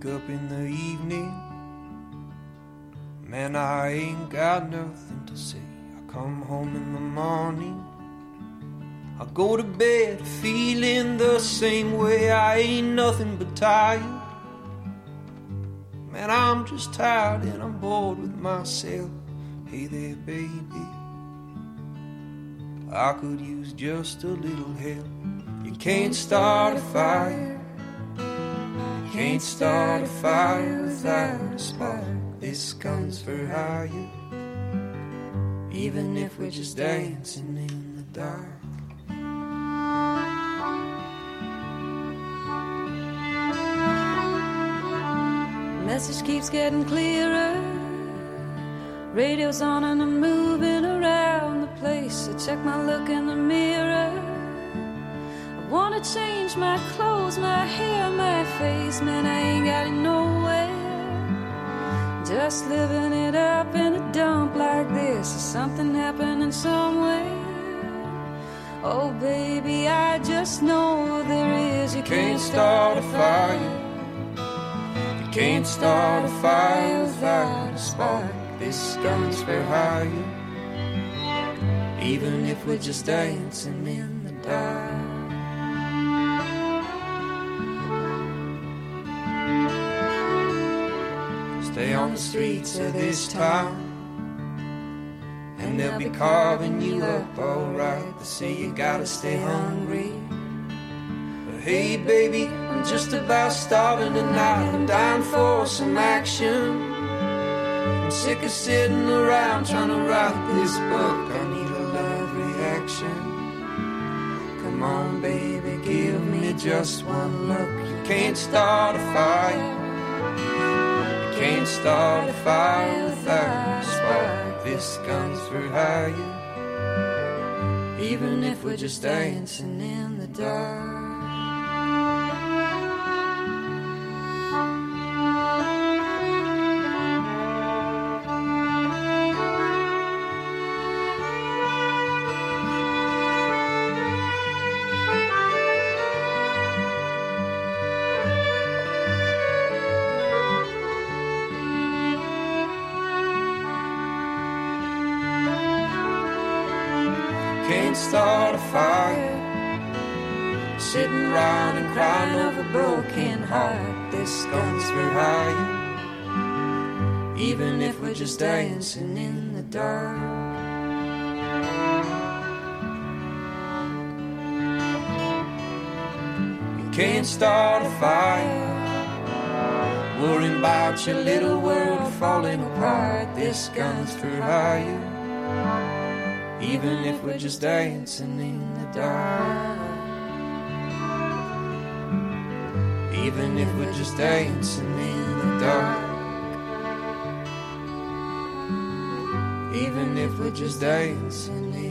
wake up in the evening, man, I ain't got nothing to say. I come home in the morning, I go to bed feeling the same way. I ain't nothing but tired, man, I'm just tired and I'm bored with myself. Hey there, baby, I could use just a little help. You can't start a fire, you can't start a fire without a spark. This gun's for hire, even if we're just dancing in the dark. Message keeps getting clearer, radio's on and I'm moving around the place. I check my look in the mirror, I wanna change my clothes, my hair, my face. Man, I ain't got it nowhere, just living it up in a dump like this. Is something happening somewhere? Oh baby, I just know there is. You can't start a fire, can't start a fire without a spark. This gun's for hire, even if we're just dancing in the dark. Stay on the streets of this town, and they'll be carving you up alright. They say you gotta stay hungry, but hey baby, I'm just about starving tonight. I'm dying for some action, I'm sick of sitting around trying to write this book. I need a love reaction. Come on baby, give me just one look. You can't start a fire, you can't start a fire without a spark. This gun's for hire, even if we're just dancing in the dark. Can't start a fire, sitting round and crying over broken heart. This gun's for hire, even if we're just dancing in the dark. You can't start a fire, worrying about your little world falling apart. This gun's for hire, even if we're just dancing in the dark. Even if we're just dancing in the dark. Even if we're just dancing in